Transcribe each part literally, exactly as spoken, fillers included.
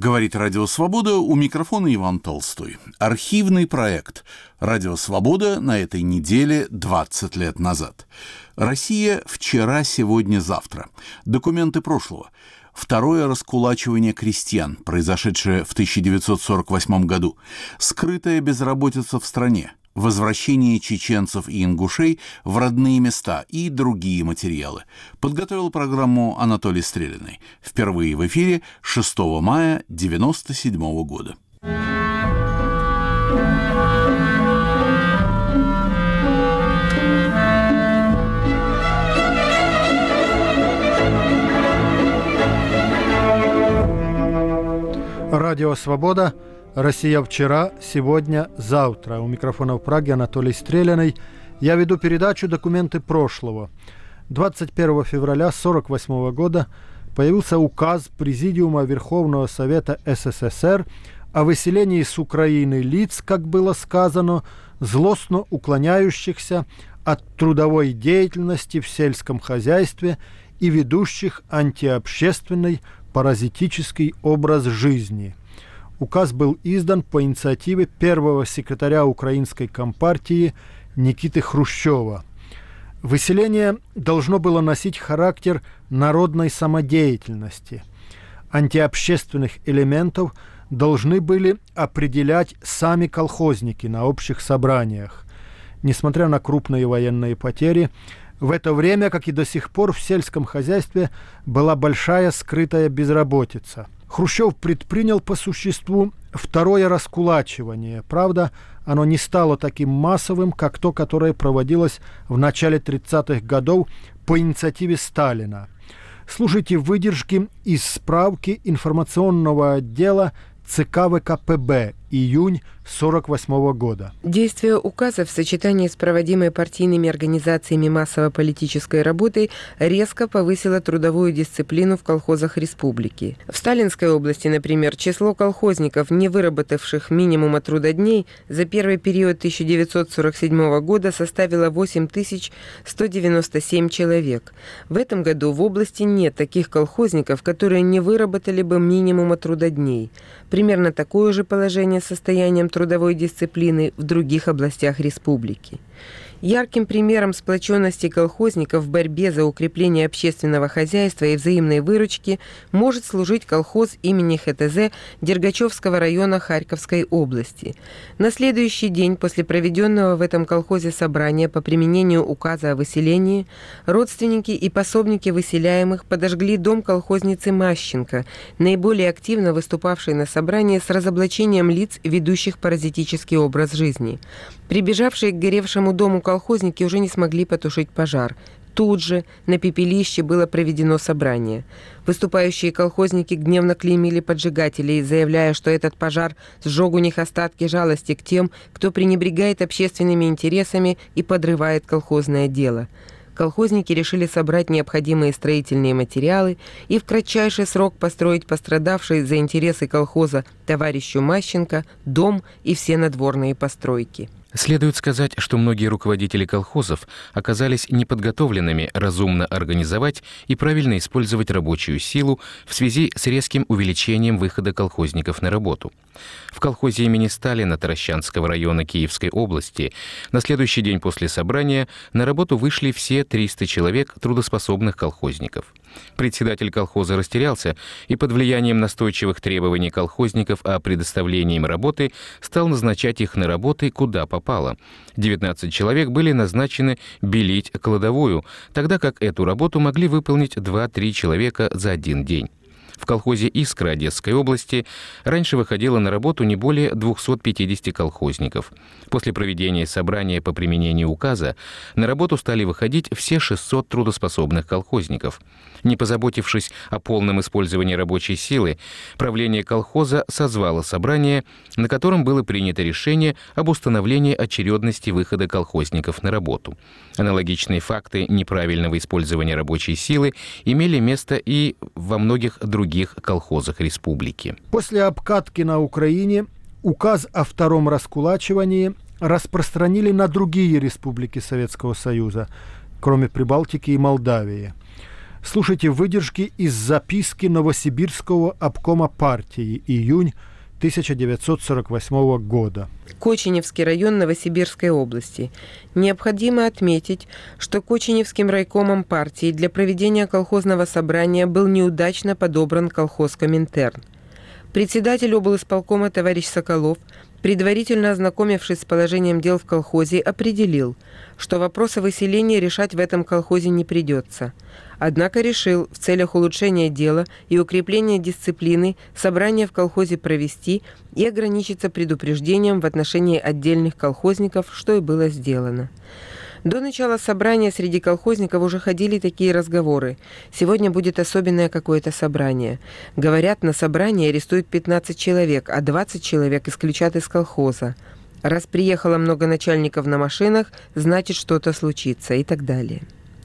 Говорит Радио Свобода, у микрофона Иван Толстой. Архивный проект «Радио Свобода» на этой неделе двадцать лет назад. Россия вчера, сегодня, завтра. Документы прошлого. Второе раскулачивание крестьян, произошедшее в тысяча девятьсот сорок восьмом году. Скрытая безработица в стране. Возвращение чеченцев и ингушей в родные места и другие материалы. Подготовил программу Анатолий Стрелиный. Впервые в эфире шестого мая девяносто седьмого года. Радио «Свобода». Россия вчера, сегодня, завтра. У микрофона в Праге Анатолий Стрелиный. Я веду передачу «Документы прошлого». двадцать первого февраля сорок восьмого года появился указ Президиума Верховного Совета СССР о выселении с Украины лиц, как было сказано, злостно уклоняющихся от трудовой деятельности в сельском хозяйстве и ведущих антиобщественный паразитический образ жизни. Указ был издан по инициативе первого секретаря Украинской компартии Никиты Хрущева. Выселение должно было носить характер народной самодеятельности. Антиобщественных элементов должны были определять сами колхозники на общих собраниях. Несмотря на крупные военные потери, в это время, как и до сих пор, в сельском хозяйстве была большая скрытая безработица. Хрущев предпринял по существу второе раскулачивание. Правда, оно не стало таким массовым, как то, которое проводилось в начале тридцатых годов по инициативе Сталина. Слушайте выдержки из справки информационного отдела ЦК ВКПБ, июнь сорок восьмого года. Действие указа в сочетании с проводимой партийными организациями массово-политической работы резко повысило трудовую дисциплину в колхозах республики. В Сталинской области, например, число колхозников, не выработавших минимума трудодней, за первый период тысяча девятьсот сорок седьмого года составило восемь тысяч сто девяносто семь человек. В этом году в области нет таких колхозников, которые не выработали бы минимума трудодней. Примерно такое же положение с состоянием трудовой дисциплины в других областях республики. Ярким примером сплоченности колхозников в борьбе за укрепление общественного хозяйства и взаимной выручки может служить колхоз имени ХТЗ Дергачевского района Харьковской области. На следующий день после проведенного в этом колхозе собрания по применению указа о выселении родственники и пособники выселяемых подожгли дом колхозницы Мащенко, наиболее активно выступавшей на собрании с разоблачением лиц, ведущих паразитический образ жизни. Прибежавшие к горевшему дому колхозники уже не смогли потушить пожар. Тут же на пепелище было проведено собрание. Выступающие колхозники гневно клеймили поджигателей, заявляя, что этот пожар сжег у них остатки жалости к тем, кто пренебрегает общественными интересами и подрывает колхозное дело. Колхозники решили собрать необходимые строительные материалы и в кратчайший срок построить пострадавший за интересы колхоза товарищу Мащенко дом и все надворные постройки. Следует сказать, что многие руководители колхозов оказались неподготовленными разумно организовать и правильно использовать рабочую силу в связи с резким увеличением выхода колхозников на работу. В колхозе имени Сталина Таращанского района Киевской области на следующий день после собрания на работу вышли все триста человек трудоспособных колхозников. Председатель колхоза растерялся и под влиянием настойчивых требований колхозников о предоставлении им работы стал назначать их на работы куда попало. девятнадцать человек были назначены белить кладовую, тогда как эту работу могли выполнить два-три человека за один день. В колхозе «Искра» Одесской области раньше выходило на работу не более двухсот пятидесяти колхозников. После проведения собрания по применению указа на работу стали выходить все шестьсот трудоспособных колхозников. Не позаботившись о полном использовании рабочей силы, правление колхоза созвало собрание, на котором было принято решение об установлении очередности выхода колхозников на работу. Аналогичные факты неправильного использования рабочей силы имели место и во многих других колхозах республики. После обкатки на Украине указ о втором раскулачивании распространили на другие республики Советского Союза, кроме Прибалтики и Молдавии. Слушайте выдержки из записки Новосибирского обкома партии, июнь тысяча девятьсот сорок восьмого года. Коченевский район Новосибирской области. Необходимо отметить, что Коченевским райкомом партии для проведения колхозного собрания был неудачно подобран колхоз Коминтерн. Председатель облисполкома товарищ Соколов, предварительно ознакомившись с положением дел в колхозе, определил, что вопрос о выселении решать в этом колхозе не придется. Однако решил в целях улучшения дела и укрепления дисциплины собрание в колхозе провести и ограничиться предупреждением в отношении отдельных колхозников, что и было сделано. До начала собрания среди колхозников уже ходили такие разговоры. Сегодня будет особенное какое-то собрание. Говорят, на собрании арестуют пятнадцать человек, а двадцать человек исключат из колхоза. Раз приехало много начальников на машинах, значит, что-то случится и так далее.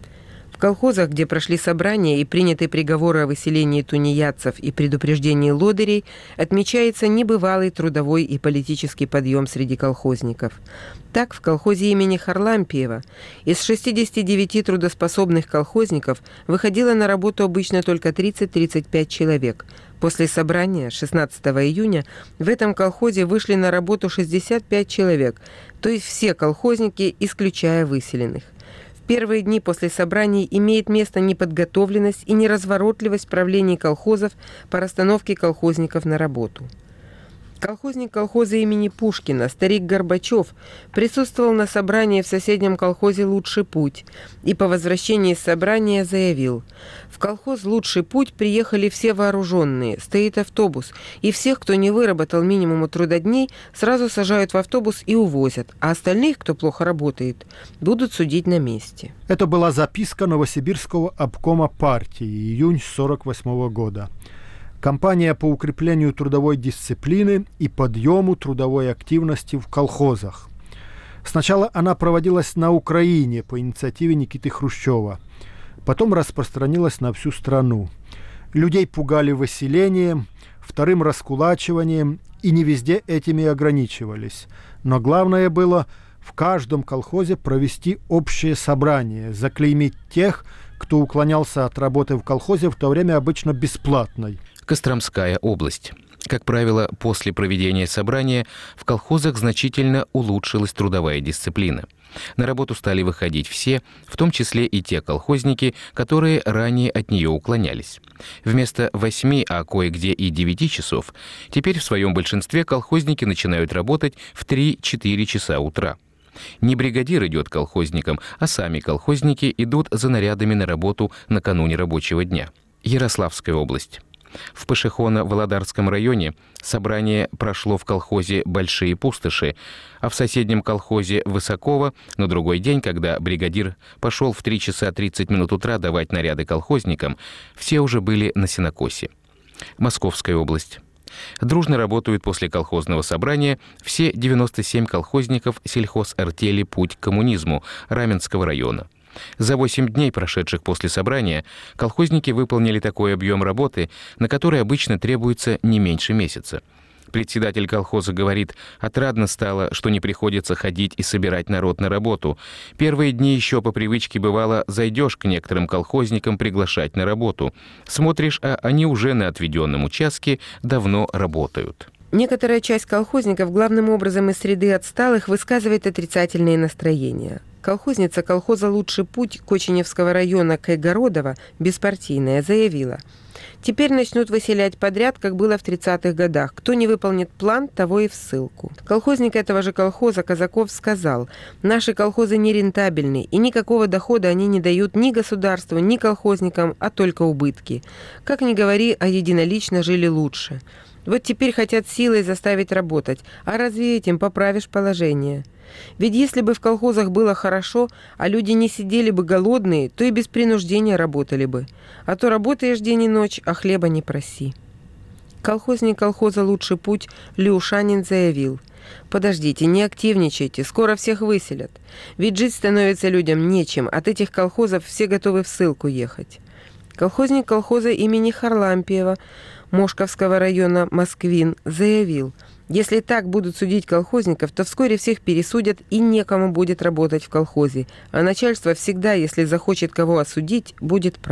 В колхозах, где прошли собрания и приняты приговоры о выселении тунеядцев и предупреждении лодырей, отмечается небывалый трудовой и политический подъем среди колхозников. Так, в колхозе имени Харлампиева из шестидесяти девяти трудоспособных колхозников выходило на работу обычно только тридцать-тридцать пять человек. После собрания шестнадцатого июня в этом колхозе вышли на работу шестьдесят пять человек, то есть все колхозники, исключая выселенных. В первые дни после собраний имеет место неподготовленность и неразворотливость правлений колхозов по расстановке колхозников на работу. Колхозник колхоза имени Пушкина, старик Горбачев, присутствовал на собрании в соседнем колхозе «Лучший путь» и по возвращении с собрания заявил: «В колхоз «Лучший путь» приехали все вооруженные, стоит автобус, и всех, кто не выработал минимума трудодней, сразу сажают в автобус и увозят, а остальных, кто плохо работает, будут судить на месте». Это была записка Новосибирского обкома партии, июнь сорок восьмого года. Кампания по укреплению трудовой дисциплины и подъему трудовой активности в колхозах. Сначала она проводилась на Украине по инициативе Никиты Хрущева, потом распространилась на всю страну. Людей пугали выселением, вторым раскулачиванием, и не везде этими ограничивались. Но главное было в каждом колхозе провести общее собрание, заклеймить тех, кто уклонялся от работы в колхозе, в то время обычно бесплатной. Костромская область. Как правило, после проведения собрания в колхозах значительно улучшилась трудовая дисциплина. На работу стали выходить все, в том числе и те колхозники, которые ранее от нее уклонялись. Вместо восьми, а кое-где и девяти часов, теперь в своем большинстве колхозники начинают работать в три-четыре часа утра. Не бригадир идет к колхозникам, а сами колхозники идут за нарядами на работу накануне рабочего дня. Ярославская область. В Пашихоно-Володарском районе собрание прошло в колхозе «Большие пустоши», а в соседнем колхозе «Высоково» на другой день, когда бригадир пошел в три часа тридцать минут утра давать наряды колхозникам, все уже были на сенокосе. Московская область. Дружно работают после колхозного собрания все девяносто семь колхозников сельхозартели «Путь к коммунизму» Раменского района. За восемь дней, прошедших после собрания, колхозники выполнили такой объем работы, на который обычно требуется не меньше месяца. Председатель колхоза говорит: «Отрадно стало, что не приходится ходить и собирать народ на работу. Первые дни еще по привычке бывало, зайдешь к некоторым колхозникам приглашать на работу. Смотришь, а они уже на отведенном участке давно работают». Некоторая часть колхозников, главным образом из среды отсталых, высказывает отрицательные настроения. Колхозница колхоза «Лучший путь» Коченевского района Кайгородова, беспартийная, заявила: «Теперь начнут выселять подряд, как было в тридцатых годах. Кто не выполнит план, того и в ссылку». Колхозник этого же колхоза Казаков сказал: «Наши колхозы нерентабельны, и никакого дохода они не дают ни государству, ни колхозникам, а только убытки. Как ни говори, а единолично жили лучше. Вот теперь хотят силой заставить работать, а разве этим поправишь положение? Ведь если бы в колхозах было хорошо, а люди не сидели бы голодные, то и без принуждения работали бы. А то работаешь день и ночь, а хлеба не проси». Колхозник колхоза «Лучший путь» Люшанин заявил: «Подождите, не активничайте, скоро всех выселят. Ведь жить становится людям нечем, от этих колхозов все готовы в ссылку ехать». Колхозник колхоза имени Харлампиева Мошковского района Москвин заявил: «Если так будут судить колхозников, то вскоре всех пересудят и некому будет работать в колхозе, а начальство всегда, если захочет кого осудить, будет право».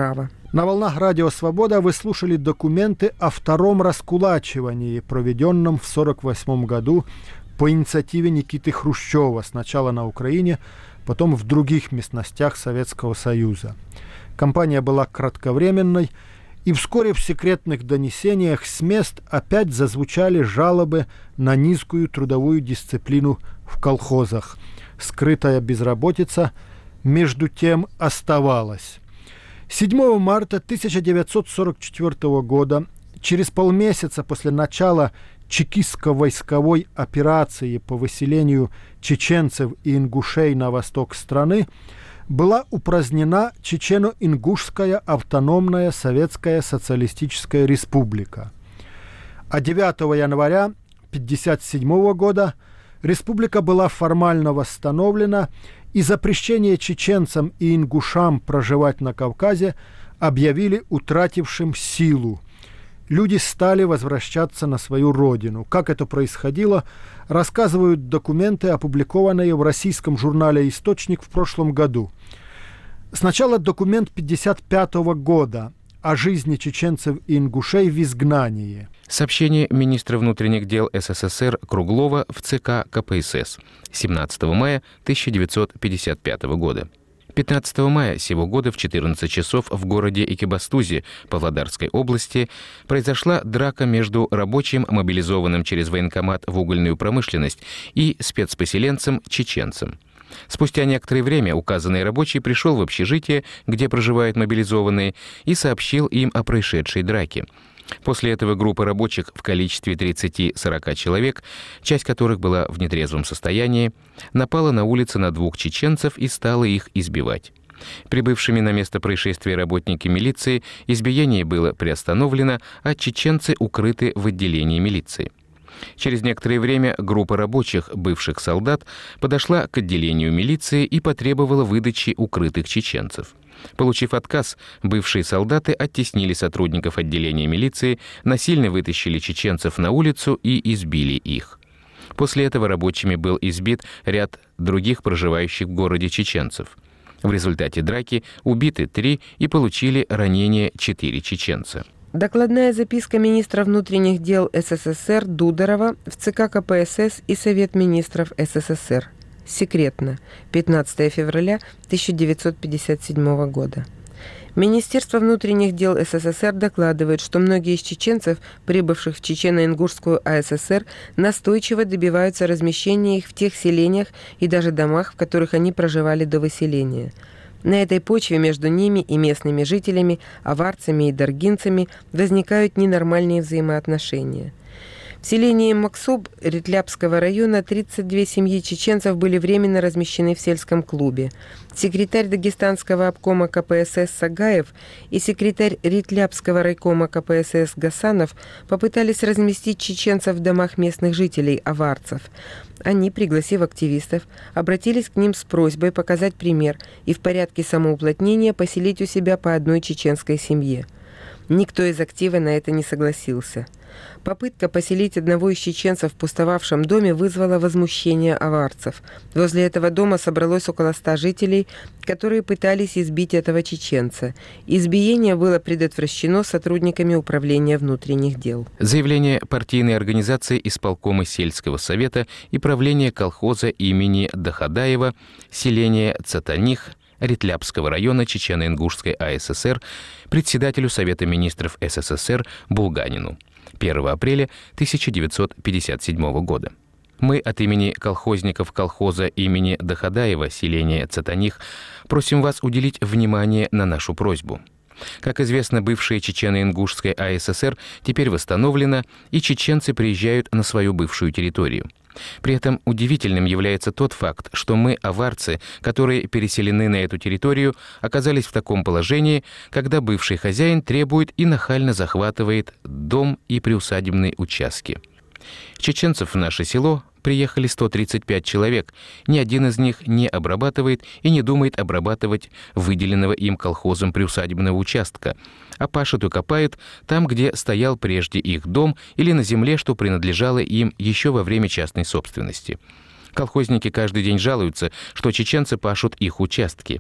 На волнах Радио Свобода вы слушали документы о втором раскулачивании, проведенном в сорок восьмом году по инициативе Никиты Хрущева, сначала на Украине, потом в других местностях Советского Союза. Кампания была кратковременной, и вскоре в секретных донесениях с мест опять зазвучали жалобы на низкую трудовую дисциплину в колхозах. Скрытая безработица, между тем, оставалась. седьмого марта тысяча девятьсот сорок четвёртого года, через полмесяца после начала чекистско-войсковой операции по выселению чеченцев и ингушей на восток страны, была упразднена Чечено-Ингушская автономная Советская Социалистическая Республика. А девятого января тысяча девятьсот пятьдесят седьмого года республика была формально восстановлена, и запрещение чеченцам и ингушам проживать на Кавказе объявили утратившим силу. Люди стали возвращаться на свою родину. Как это происходило, рассказывают документы, опубликованные в российском журнале «Источник» в прошлом году. Сначала документ пятьдесят пятого года о жизни чеченцев и ингушей в изгнании. Сообщение министра внутренних дел СССР Круглова в ЦК КПСС семнадцатого мая тысяча девятьсот пятьдесят пятого года. пятнадцатого мая сего года в четырнадцать часов в городе Экибастузе Павлодарской области произошла драка между рабочим, мобилизованным через военкомат в угольную промышленность, и спецпоселенцем-чеченцем. Спустя некоторое время указанный рабочий пришел в общежитие, где проживают мобилизованные, и сообщил им о происшедшей драке. После этого группа рабочих в количестве тридцати-сорока человек, часть которых была в нетрезвом состоянии, напала на улице на двух чеченцев и стала их избивать. Прибывшими на место происшествия работники милиции избиение было приостановлено, а чеченцы укрыты в отделении милиции. Через некоторое время группа рабочих, бывших солдат, подошла к отделению милиции и потребовала выдачи укрытых чеченцев. Получив отказ, бывшие солдаты оттеснили сотрудников отделения милиции, насильно вытащили чеченцев на улицу и избили их. После этого рабочими был избит ряд других проживающих в городе чеченцев. В результате драки убиты три и получили ранения четыре чеченца. Докладная записка министра внутренних дел СССР Дударова в ЦК КПСС и Совет министров СССР. Секретно. пятнадцатого февраля тысяча девятьсот пятьдесят седьмого года. Министерство внутренних дел СССР докладывает, что многие из чеченцев, прибывших в Чечено-Ингушскую АССР, настойчиво добиваются размещения их в тех селениях и даже домах, в которых они проживали до выселения. На этой почве между ними и местными жителями, аварцами и даргинцами возникают ненормальные взаимоотношения. В селении Максуб Ритлябского района тридцать две семьи чеченцев были временно размещены в сельском клубе. Секретарь Дагестанского обкома КПСС Сагаев и секретарь Ритлябского райкома КПСС Гасанов попытались разместить чеченцев в домах местных жителей, аварцев. Они, пригласив активистов, обратились к ним с просьбой показать пример и в порядке самоуплотнения поселить у себя по одной чеченской семье. Никто из актива на это не согласился. Попытка поселить одного из чеченцев в пустовавшем доме вызвала возмущение аварцев. Возле этого дома собралось около ста жителей, которые пытались избить этого чеченца. Избиение было предотвращено сотрудниками Управления внутренних дел. Заявление партийной организации исполкома сельского совета и правления колхоза имени Дахадаева, селение Цатаних, Ритлябского района Чечено-Ингушской АССР, председателю Совета министров СССР Булганину. первого апреля тысяча девятьсот пятьдесят седьмого года. Мы от имени колхозников колхоза имени Дахадаева, селения Цатаних, просим вас уделить внимание на нашу просьбу. Как известно, бывшая Чечено-Ингушская АССР теперь восстановлена, и чеченцы приезжают на свою бывшую территорию. При этом удивительным является тот факт, что мы, аварцы, которые переселены на эту территорию, оказались в таком положении, когда бывший хозяин требует и нахально захватывает дом и приусадебные участки. Чеченцев в наше село приехали сто тридцать пять человек. Ни один из них не обрабатывает и не думает обрабатывать выделенного им колхозом приусадебного участка, а пашут и копают там, где стоял прежде их дом, или на земле, что принадлежало им еще во время частной собственности. Колхозники каждый день жалуются, что чеченцы пашут их участки.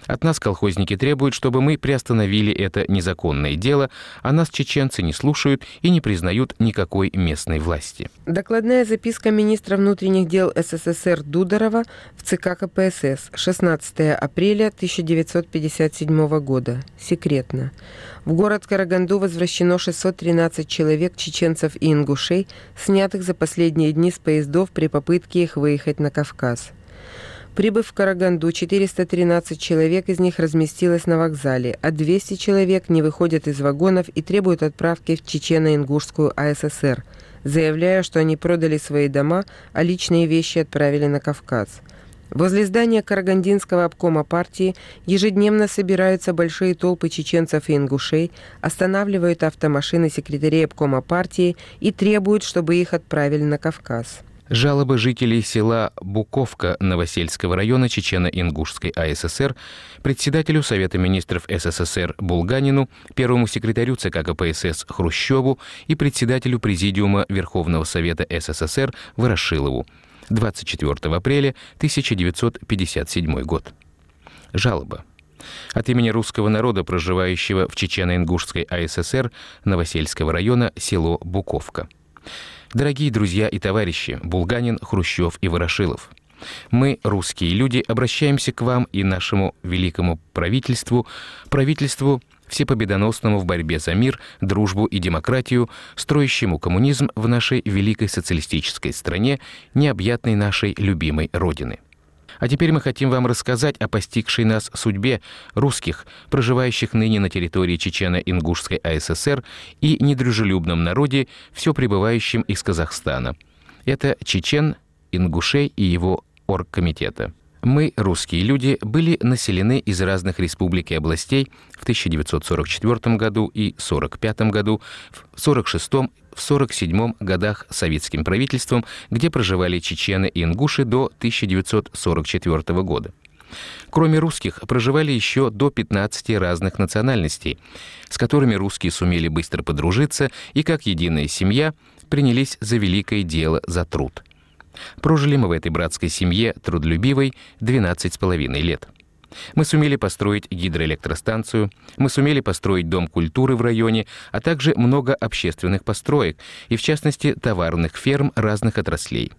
От нас колхозники требуют, чтобы мы приостановили это незаконное дело, а нас чеченцы не слушают и не признают никакой местной власти. Докладная записка министра внутренних дел СССР Дударова в ЦК КПСС шестнадцатого апреля тысяча девятьсот пятьдесят седьмого года. Секретно. В город Караганду возвращено шестьсот тринадцать человек, чеченцев и ингушей, снятых за последние дни с поездов при попытке их выехать на Кавказ. Прибыв в Караганду, четыреста тринадцать человек из них разместилось на вокзале, а двести человек не выходят из вагонов и требуют отправки в Чечено-Ингушскую АССР, заявляя, что они продали свои дома, а личные вещи отправили на Кавказ. Возле здания Карагандинского обкома партии ежедневно собираются большие толпы чеченцев и ингушей, останавливают автомашины секретарей обкома партии и требуют, чтобы их отправили на Кавказ. Жалобы жителей села Буковка Новосельского района Чечено-Ингушской АССР председателю Совета министров СССР Булганину, первому секретарю ЦК КПСС Хрущеву и председателю Президиума Верховного Совета СССР Ворошилову. двадцать четвёртого апреля тысяча девятьсот пятьдесят седьмой год. Жалоба. От имени русского народа, проживающего в Чечено-Ингушской АССР Новосельского района, село Буковка. Дорогие друзья и товарищи Булганин, Хрущев и Ворошилов, мы, русские люди, обращаемся к вам и нашему великому правительству, правительству всепобедоносному в борьбе за мир, дружбу и демократию, строящему коммунизм в нашей великой социалистической стране, необъятной нашей любимой Родины. А теперь мы хотим вам рассказать о постигшей нас судьбе русских, проживающих ныне на территории Чечено-Ингушской АССР, и недружелюбном народе, все прибывающем из Казахстана. Это чечен, ингушей и его оргкомитета. Мы, русские люди, были населены из разных республик и областей в тысяча девятьсот сорок четвёртом году и сорок пятом году, в сорок шестом, в сорок седьмом годах советским правительством, где проживали чечены и ингуши до тысяча девятьсот сорок четвёртого года. Кроме русских, проживали еще до пятнадцати разных национальностей, с которыми русские сумели быстро подружиться и, как единая семья, принялись за великое дело, за труд. Прожили мы в этой братской семье, трудолюбивой, двенадцать с половиной лет. Мы сумели построить гидроэлектростанцию, мы сумели построить дом культуры в районе, а также много общественных построек, и в частности товарных ферм разных отраслей.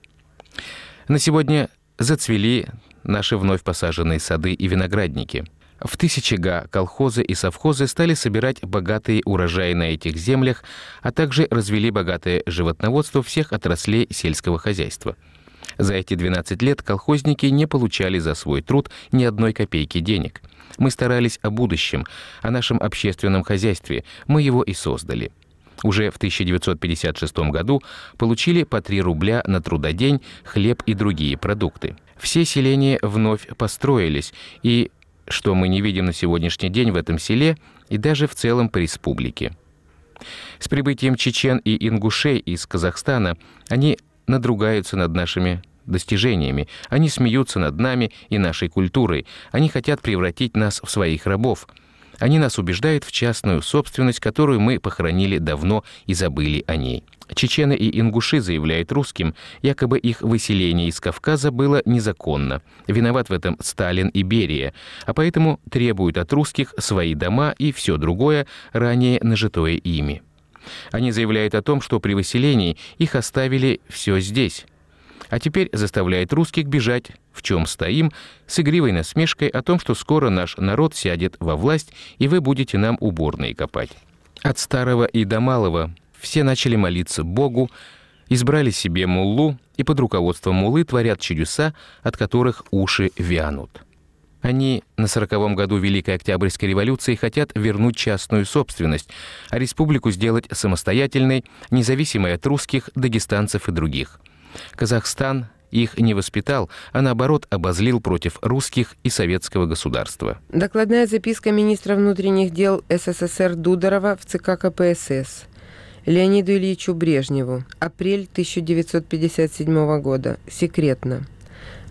На сегодня зацвели наши вновь посаженные сады и виноградники. В тысячи га колхозы и совхозы стали собирать богатые урожаи на этих землях, а также развели богатое животноводство всех отраслей сельского хозяйства. За эти двенадцать лет колхозники не получали за свой труд ни одной копейки денег. Мы старались о будущем, о нашем общественном хозяйстве, мы его и создали. Уже в тысяча девятьсот пятьдесят шестом году получили по три рубля на трудодень, хлеб и другие продукты. Все селения вновь построились, и что мы не видим на сегодняшний день в этом селе и даже в целом по республике. С прибытием чечен и ингушей из Казахстана они надругаются над нашими достижениями, они смеются над нами и нашей культурой, они хотят превратить нас в своих рабов. Они нас убеждают в частную собственность, которую мы похоронили давно и забыли о ней. Чечены и ингуши заявляют русским, якобы их выселение из Кавказа было незаконно. Виноват в этом Сталин и Берия, а поэтому требуют от русских свои дома и все другое, ранее нажитое ими. Они заявляют о том, что при выселении их оставили все здесь, а теперь заставляет русских бежать, в чем стоим, с игривой насмешкой о том, что скоро наш народ сядет во власть, и вы будете нам уборные копать. От старого и до малого все начали молиться Богу, избрали себе муллу, и под руководством муллы творят чудеса, от которых уши вянут. Они на сороковом году Великой Октябрьской революции хотят вернуть частную собственность, а республику сделать самостоятельной, независимой от русских, дагестанцев и других. Казахстан их не воспитал, а наоборот обозлил против русских и советского государства. Докладная записка министра внутренних дел СССР Дударова в ЦК КПСС. Леониду Ильичу Брежневу. Апрель тысяча девятьсот пятьдесят седьмого года. Секретно.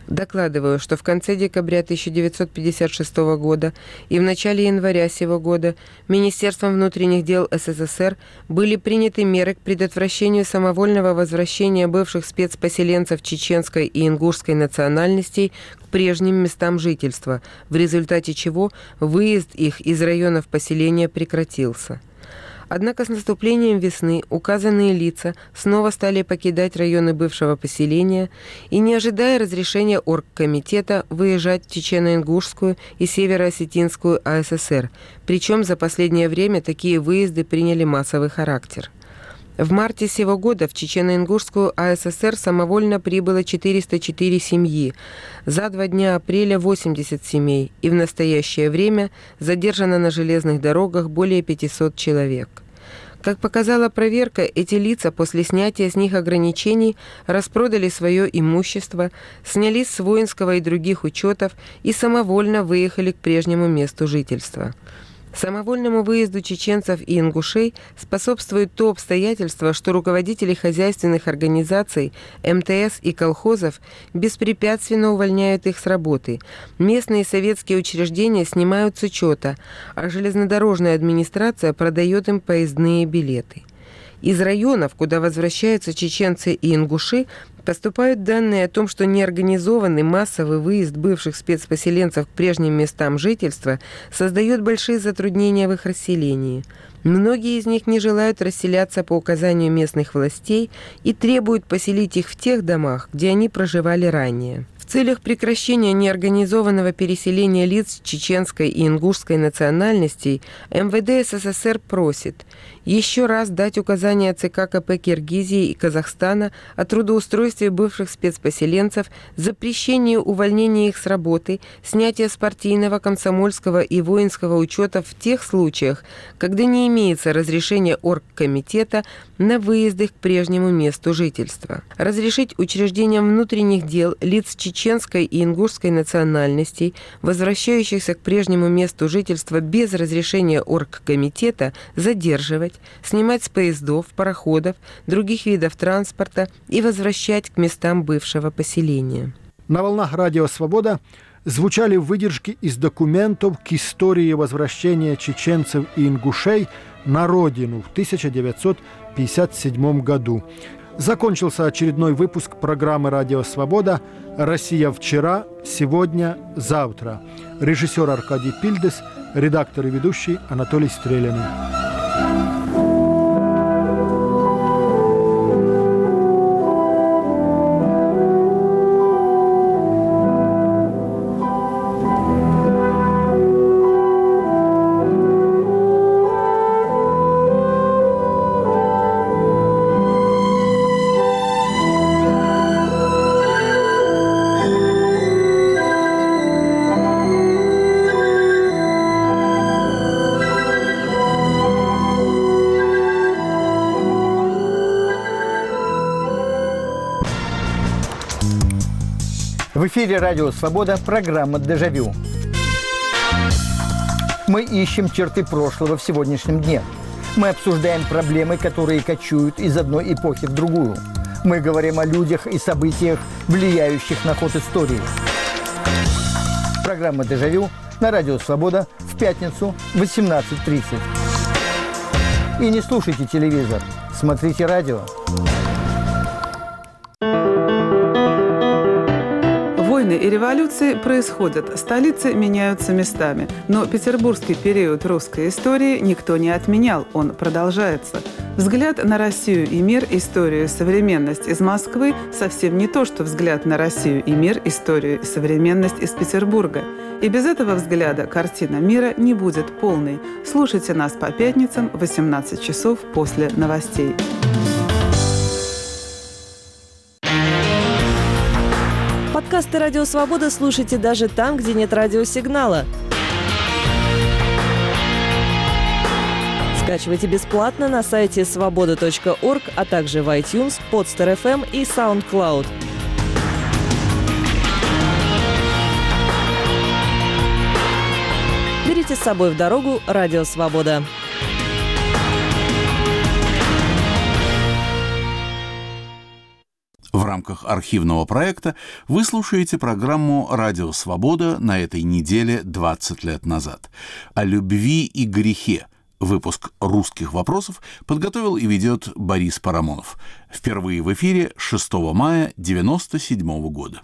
Докладываю, что в конце декабря тысяча девятьсот пятьдесят шестого года и в начале января сего года Министерством внутренних дел СССР были приняты меры к предотвращению самовольного возвращения бывших спецпоселенцев чеченской и ингушской национальностей к прежним местам жительства, в результате чего выезд их из районов поселения прекратился. Однако с наступлением весны указанные лица снова стали покидать районы бывшего поселения и, не ожидая разрешения оргкомитета, выезжать в Чечено-Ингушскую и Северо-Осетинскую АССР, причем за последнее время такие выезды приняли массовый характер. В марте сего года в Чечено-Ингушскую АССР самовольно прибыло четыреста четыре семьи, за два дня апреля восемьдесят семей, и в настоящее время задержано на железных дорогах более пятисот человек. Как показала проверка, эти лица после снятия с них ограничений распродали свое имущество, снялись с воинского и других учетов и самовольно выехали к прежнему месту жительства. Самовольному выезду чеченцев и ингушей способствует то обстоятельство, что руководители хозяйственных организаций, эм тэ эс и колхозов беспрепятственно увольняют их с работы, местные советские учреждения снимают с учета, а железнодорожная администрация продает им поездные билеты. Из районов, куда возвращаются чеченцы и ингуши, поступают данные о том, что неорганизованный массовый выезд бывших спецпоселенцев к прежним местам жительства создает большие затруднения в их расселении. Многие из них не желают расселяться по указанию местных властей и требуют поселить их в тех домах, где они проживали ранее. В целях прекращения неорганизованного переселения лиц чеченской и ингушской национальностей эм вэ дэ эс эс эс эр просит еще раз дать указания цэ ка ка пэ Киргизии и Казахстана о трудоустройстве бывших спецпоселенцев, запрещении увольнения их с работы, снятия с партийного, комсомольского и воинского учета в тех случаях, когда не имеется разрешения оргкомитета на выезд их к прежнему месту жительства. Разрешить учреждениям внутренних дел лиц чеченской и ингушской национальностей, возвращающихся к прежнему месту жительства без разрешения оргкомитета, задерживать, снимать с поездов, пароходов, других видов транспорта и возвращать к местам бывшего поселения. На волнах Радио Свобода звучали выдержки из документов к истории возвращения чеченцев и ингушей на родину в тысяча девятьсот пятьдесят седьмом году. Закончился очередной выпуск программы «Радио Свобода» «Россия вчера, сегодня, завтра». Режиссер Аркадий Пильдес, редактор и ведущий Анатолий Стреляный. В эфире «Радио Свобода» программа «Дежавю». Мы ищем черты прошлого в сегодняшнем дне. Мы обсуждаем проблемы, которые кочуют из одной эпохи в другую. Мы говорим о людях и событиях, влияющих на ход истории. Программа «Дежавю» на «Радио Свобода» в пятницу в восемнадцать тридцать. И не слушайте телевизор, смотрите радио. Войны и революции происходят, столицы меняются местами. Но петербургский период русской истории никто не отменял, он продолжается. Взгляд на Россию и мир, историю и современность из Москвы совсем не то, что взгляд на Россию и мир, историю и современность из Петербурга. И без этого взгляда картина мира не будет полной. Слушайте нас по пятницам в восемнадцать часов после новостей. Подкасты «Радио Свобода» слушайте даже там, где нет радиосигнала. Скачивайте бесплатно на сайте свобода точка орг, а также в iTunes, Podster эф эм и SoundCloud. Берите с собой в дорогу «Радио Свобода». В рамках архивного проекта вы слушаете программу «Радио Свобода» на этой неделе двадцать лет назад. О любви и грехе. Выпуск «Русских вопросов» подготовил и ведет Борис Парамонов. Впервые в эфире шестого мая девяносто седьмого года.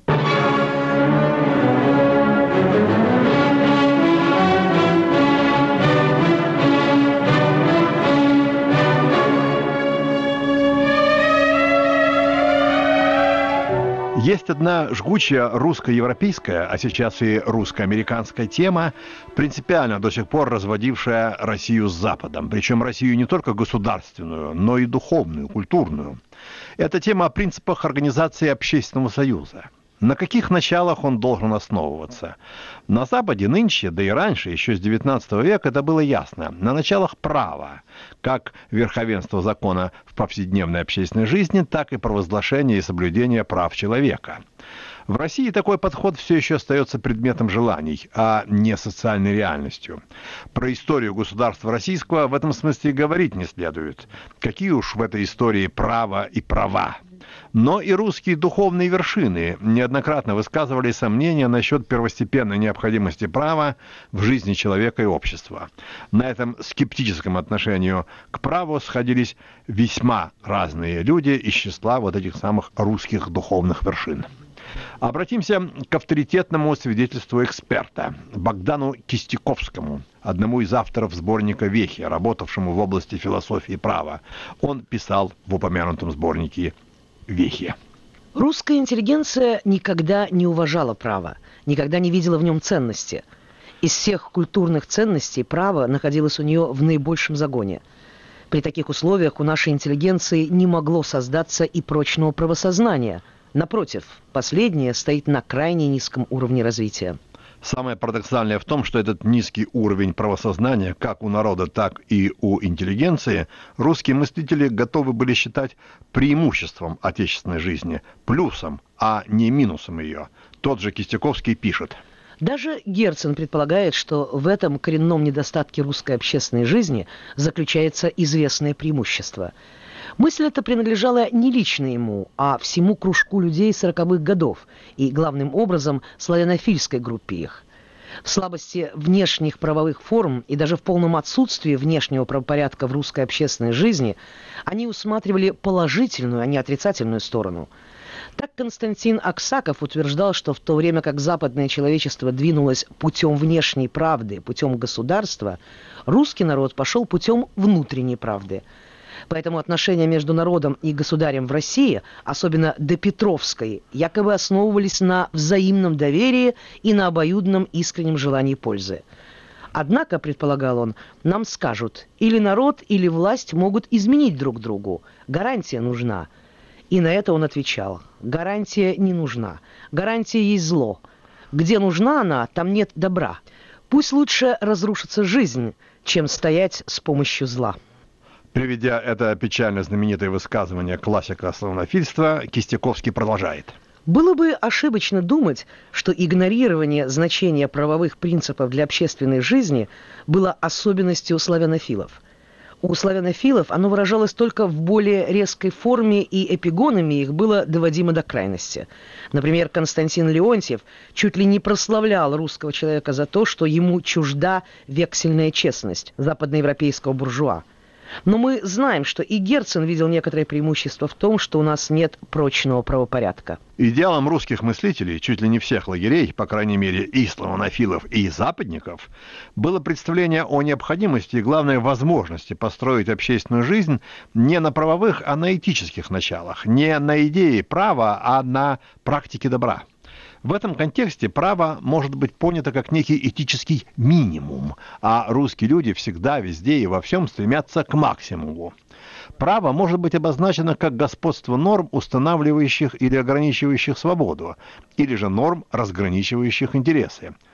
Есть одна жгучая русско-европейская, а сейчас и русско-американская тема, принципиально до сих пор разводившая Россию с Западом. Причем Россию не только государственную, но и духовную, культурную. Это тема о принципах организации общественного союза. На каких началах он должен основываться? На Западе нынче, да и раньше, еще с девятнадцатого века, это было ясно. На началах права, как верховенство закона в повседневной общественной жизни, так и провозглашение и соблюдение прав человека. В России такой подход все еще остается предметом желаний, а не социальной реальностью. Про историю государства российского в этом смысле говорить не следует. Какие уж в этой истории право и права. Но и русские духовные вершины неоднократно высказывали сомнения насчет первостепенной необходимости права в жизни человека и общества. На этом скептическом отношении к праву сходились весьма разные люди из числа вот этих самых русских духовных вершин. Обратимся к авторитетному свидетельству эксперта Богдану Кистяковскому, одному из авторов сборника «Вехи», работавшему в области философии права. Он писал в упомянутом сборнике «Вехи». Русская интеллигенция никогда не уважала право, никогда не видела в нем ценности. Из всех культурных ценностей право находилось у нее в наибольшем загоне. При таких условиях у нашей интеллигенции не могло создаться и прочного правосознания. Напротив, последнее стоит на крайне низком уровне развития. Самое парадоксальное в том, что этот низкий уровень правосознания, как у народа, так и у интеллигенции, русские мыслители готовы были считать преимуществом отечественной жизни, плюсом, а не минусом ее. Тот же Кистяковский пишет. Даже Герцен предполагает, что в этом коренном недостатке русской общественной жизни заключается известное преимущество. Мысль эта принадлежала не лично ему, а всему кружку людей сороковых годов и, главным образом, славянофильской группе их. В слабости внешних правовых форм и даже в полном отсутствии внешнего правопорядка в русской общественной жизни они усматривали положительную, а не отрицательную сторону. Так Константин Аксаков утверждал, что в то время как западное человечество двинулось путем внешней правды, путем государства, русский народ пошел путем внутренней правды. Поэтому отношения между народом и государем в России, особенно допетровской, якобы основывались на взаимном доверии и на обоюдном искреннем желании пользы. Однако, предполагал он, нам скажут, или народ, или власть могут изменить друг другу. Гарантия нужна. И на это он отвечал: гарантия не нужна. Гарантия есть зло. Где нужна она, там нет добра. Пусть лучше разрушится жизнь, чем стоять с помощью зла. Приведя это печально знаменитое высказывание классика славянофильства, Кистяковский продолжает. Было бы ошибочно думать, что игнорирование значения правовых принципов для общественной жизни было особенностью славянофилов. У славянофилов оно выражалось только в более резкой форме, и эпигонами их было доводимо до крайности. Например, Константин Леонтьев чуть ли не прославлял русского человека за то, что ему чужда вексельная честность западноевропейского буржуа. Но мы знаем, что и Герцен видел некоторое преимущество в том, что у нас нет прочного правопорядка. Идеалом русских мыслителей, чуть ли не всех лагерей, по крайней мере и славянофилов, и западников, было представление о необходимости и, главное, возможности построить общественную жизнь не на правовых, а на этических началах, не на идее права, а на практике добра. В этом контексте право может быть понято как некий этический минимум, а русские люди всегда, везде и во всем стремятся к максимуму. Право может быть обозначено как господство норм, устанавливающих или ограничивающих свободу, или же норм, разграничивающих интересы.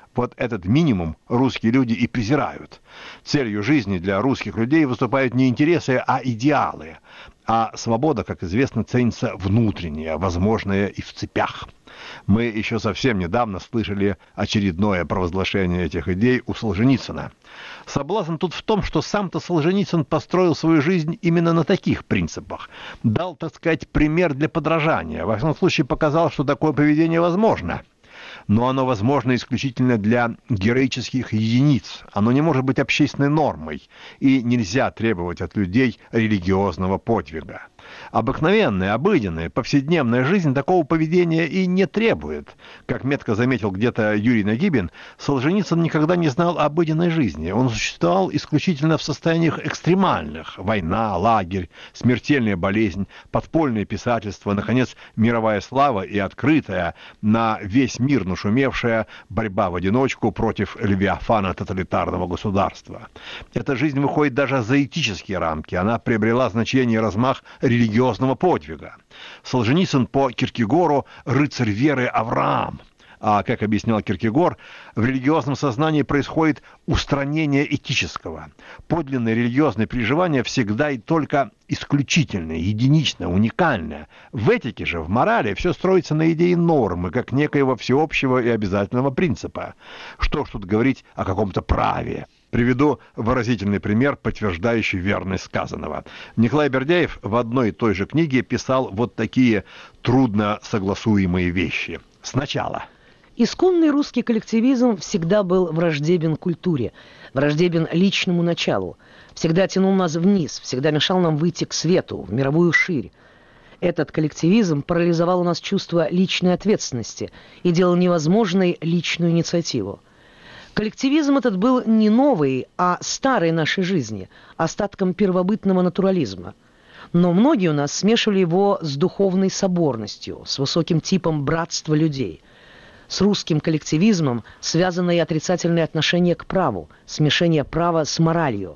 Вот этот минимум русские люди и презирают. Целью жизни для русских людей выступают не интересы, а идеалы. А свобода, как известно, ценится внутренняя, возможная и в цепях. Мы еще совсем недавно слышали очередное провозглашение этих идей у Солженицына. Соблазн тут в том, что сам-то Солженицын построил свою жизнь именно на таких принципах. Дал, так сказать, пример для подражания. Во всяком случае, показал, что такое поведение возможно. Но оно возможно исключительно для героических единиц. Оно не может быть общественной нормой, и нельзя требовать от людей религиозного подвига. Обыкновенная, обыденная, повседневная жизнь такого поведения и не требует. Как метко заметил где-то Юрий Нагибин, Солженицын никогда не знал обыденной жизни. Он существовал исключительно в состояниях экстремальных. Война, лагерь, смертельная болезнь, подпольное писательство, наконец, мировая слава и открытая, на весь мир нашумевшая борьба в одиночку против левиафана тоталитарного государства. Эта жизнь выходит даже за этические рамки. Она приобрела значение и размах религиозного подвига. Солженицын по Киркегору рыцарь веры Авраам. А, как объяснял Киркегор, в религиозном сознании происходит устранение этического. Подлинное религиозное переживание всегда и только исключительное, единичное, уникальное. В этике же, в морали, все строится на идее нормы, как некоего всеобщего и обязательного принципа. Что ж тут говорить о каком-то праве? Приведу выразительный пример, подтверждающий верность сказанного. Николай Бердяев в одной и той же книге писал вот такие трудно согласуемые вещи. Сначала. Исконный русский коллективизм всегда был враждебен культуре, враждебен личному началу, всегда тянул нас вниз, всегда мешал нам выйти к свету, в мировую ширь. Этот коллективизм парализовал у нас чувство личной ответственности и делал невозможной личную инициативу. Коллективизм этот был не новый, а старой нашей жизни, остатком первобытного натурализма. Но многие у нас смешивали его с духовной соборностью, с высоким типом братства людей. С русским коллективизмом связано и отрицательное отношение к праву, смешение права с моралью.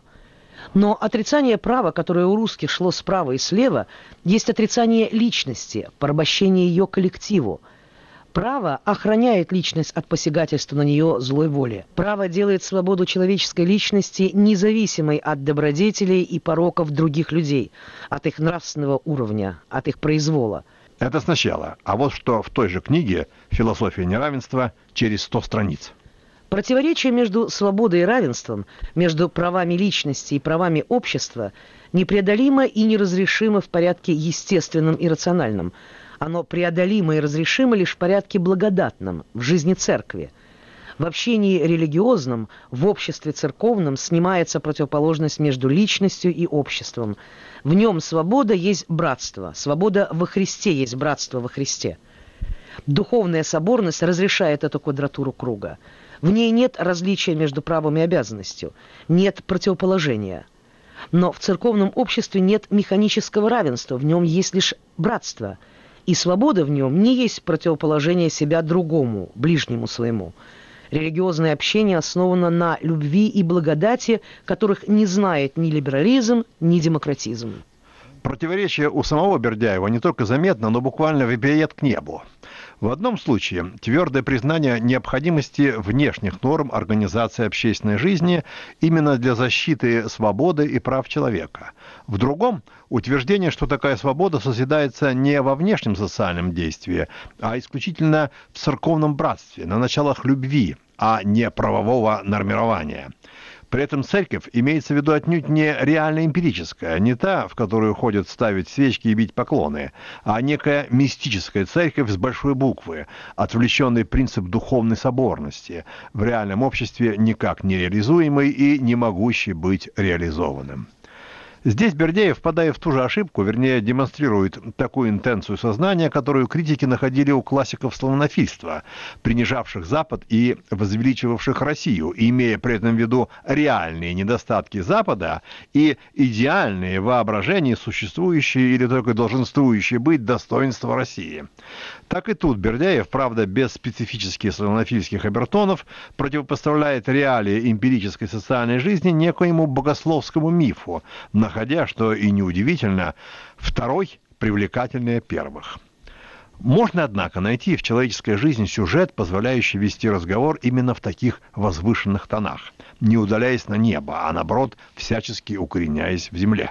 Но отрицание права, которое у русских шло справа и слева, есть отрицание личности, порабощение ее коллективу. Право охраняет личность от посягательства на нее злой воли. Право делает свободу человеческой личности независимой от добродетелей и пороков других людей, от их нравственного уровня, от их произвола. Это сначала. А вот что в той же книге «Философия неравенства» через сто страниц. Противоречие между свободой и равенством, между правами личности и правами общества непреодолимо и неразрешимо в порядке естественном и рациональном. Оно преодолимо и разрешимо лишь в порядке благодатном, в жизни церкви. В общении религиозном, в обществе церковном снимается противоположность между личностью и обществом. В нем свобода есть братство, свобода во Христе есть братство во Христе. Духовная соборность разрешает эту квадратуру круга. В ней нет различия между правом и обязанностью, нет противоположения. Но в церковном обществе нет механического равенства, в нем есть лишь братство. И свобода в нем не есть противоположение себя другому, ближнему своему. Религиозное общение основано на любви и благодати, которых не знает ни либерализм, ни демократизм. Противоречие у самого Бердяева не только заметно, но буквально вопиет к небу. В одном случае твердое признание необходимости внешних норм организации общественной жизни именно для защиты свободы и прав человека. В другом – утверждение, что такая свобода созидается не во внешнем социальном действии, а исключительно в церковном братстве, на началах любви, а не правового нормирования. При этом церковь имеется в виду отнюдь не реально эмпирическая, не та, в которую ходят ставить свечки и бить поклоны, а некая мистическая церковь с большой буквы, отвлеченный принцип духовной соборности, в реальном обществе никак не реализуемый и не могущий быть реализованным. Здесь Бердяев, впадая в ту же ошибку, вернее, демонстрирует такую интенцию сознания, которую критики находили у классиков славянофильства, принижавших Запад и возвеличивавших Россию, имея при этом в виду реальные недостатки Запада и идеальные воображения, существующие или только долженствующие быть достоинства России. Так и тут Бердяев, правда, без специфических славянофильских обертонов, противопоставляет реалии эмпирической социальной жизни некоему богословскому мифу, находя, что и неудивительно, второй привлекательнее первых. Можно, однако, найти в человеческой жизни сюжет, позволяющий вести разговор именно в таких возвышенных тонах, не удаляясь на небо, а наоборот, всячески укореняясь в земле.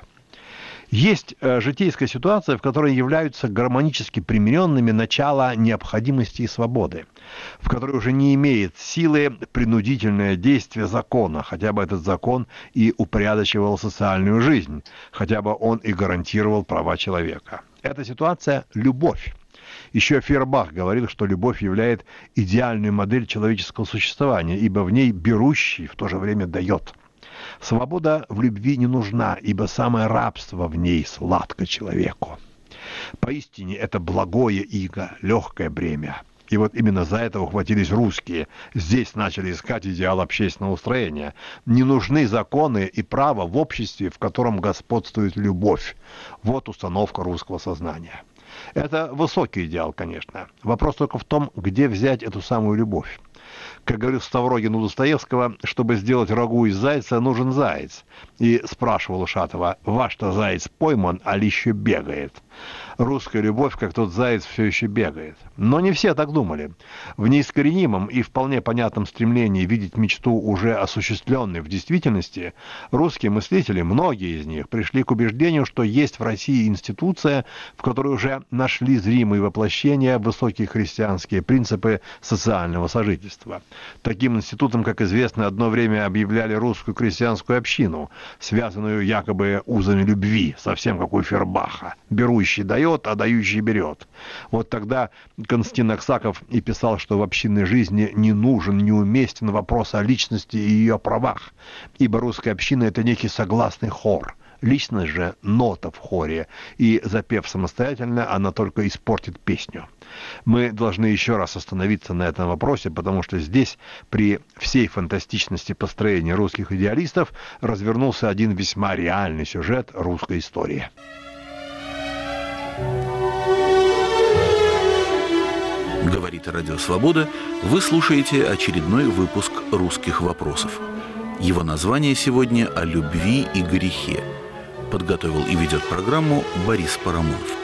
Есть э, житейская ситуация, в которой являются гармонически примиренными начало необходимости и свободы, в которой уже не имеет силы принудительное действие закона, хотя бы этот закон и упорядочивал социальную жизнь, хотя бы он и гарантировал права человека. Эта ситуация – любовь. Еще Фейербах говорил, что любовь является идеальную модель человеческого существования, ибо в ней берущий в то же время дает. Свобода в любви не нужна, ибо самое рабство в ней сладко человеку. Поистине это благое иго, легкое бремя. И вот именно за это ухватились русские. Здесь начали искать идеал общественного устроения. Не нужны законы и право в обществе, в котором господствует любовь. Вот установка русского сознания. Это высокий идеал, конечно. Вопрос только в том, где взять эту самую любовь. Как говорил Ставрогин у Достоевского, чтобы сделать рагу из зайца, нужен заяц. И спрашивал у Шатова: ваш-то заяц пойман, а ли еще бегает? Русская любовь, как тот заяц, все еще бегает. Но не все так думали. В неискоренимом и вполне понятном стремлении видеть мечту, уже осуществленной в действительности, русские мыслители, многие из них, пришли к убеждению, что есть в России институция, в которой уже нашли зримые воплощения высокие христианские принципы социального сожительства. Таким институтом, как известно, одно время объявляли русскую крестьянскую общину, связанную якобы узами любви, совсем как у Фейербаха. Берущий дает, а дающий берет. Вот тогда Константин Аксаков и писал, что в общинной жизни не нужен, неуместен вопрос о личности и ее правах, ибо русская община – это некий согласный хор. Личность же – нота в хоре, и, запев самостоятельно, она только испортит песню. Мы должны еще раз остановиться на этом вопросе, потому что здесь, при всей фантастичности построения русских идеалистов, развернулся один весьма реальный сюжет русской истории. Говорит Радио Свобода, вы слушаете очередной выпуск «Русских вопросов». Его название сегодня «О любви и грехе». Подготовил и ведет программу Борис Парамонов.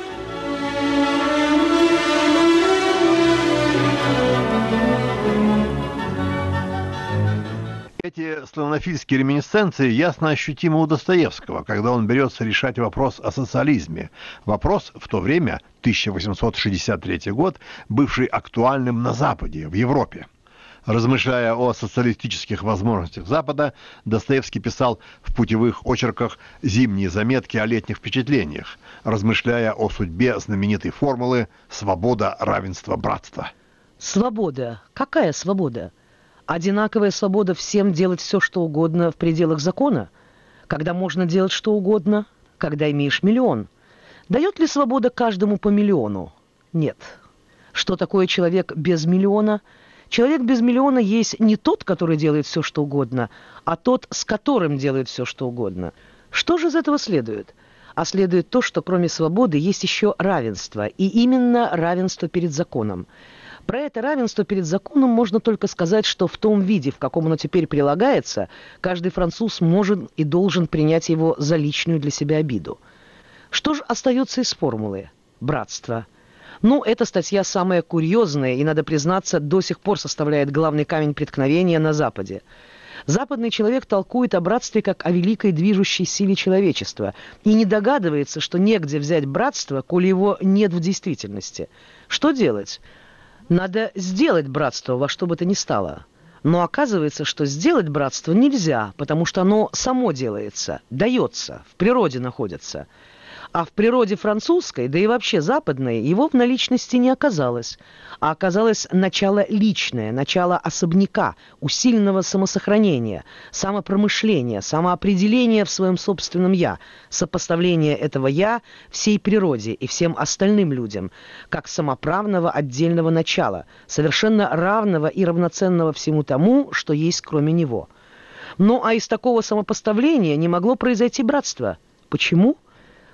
Эти славянофильские реминисценции ясно ощутимы у Достоевского, когда он берется решать вопрос о социализме. Вопрос в то время, тысяча восемьсот шестьдесят третий год, бывший актуальным на Западе, в Европе. Размышляя о социалистических возможностях Запада, Достоевский писал в путевых очерках «Зимние заметки о летних впечатлениях», размышляя о судьбе знаменитой формулы «свобода, равенство, братство». Свобода. Какая свобода? Одинаковая свобода всем делать все, что угодно в пределах закона? Когда можно делать что угодно? Когда имеешь миллион? Дает ли свобода каждому по миллиону? Нет. Что такое человек без миллиона? Человек без миллиона есть не тот, который делает все, что угодно, а тот, с которым делает все, что угодно. Что же из этого следует? А следует то, что кроме свободы есть еще равенство, и именно равенство перед законом. Про это равенство перед законом можно только сказать, что в том виде, в каком оно теперь прилагается, каждый француз может и должен принять его за личную для себя обиду. Что же остается из формулы? Братство. Ну, эта статья самая курьезная и, надо признаться, до сих пор составляет главный камень преткновения на Западе. Западный человек толкует о братстве как о великой движущей силе человечества и не догадывается, что негде взять братство, коли его нет в действительности. Что делать? Надо сделать братство во что бы то ни стало. Но оказывается, что сделать братство нельзя, потому что оно само делается, дается, в природе находится. А в природе французской, да и вообще западной, его в наличности не оказалось. А оказалось начало личное, начало особняка, усиленного самосохранения, самопромышления, самоопределения в своем собственном «я», сопоставление этого «я» всей природе и всем остальным людям, как самоправного отдельного начала, совершенно равного и равноценного всему тому, что есть кроме него. Ну а из такого самопоставления не могло произойти братство. Почему?